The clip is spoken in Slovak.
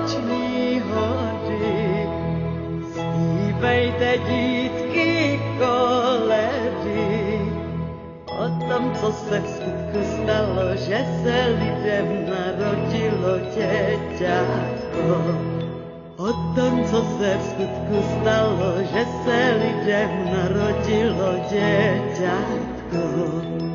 noční hory. Zpívejte, dítky, koledy o tom, co se v skutku stalo, že se lidem narodilo děťátko. O tom, co se v skutku stalo, že se lidem narodilo děťátko.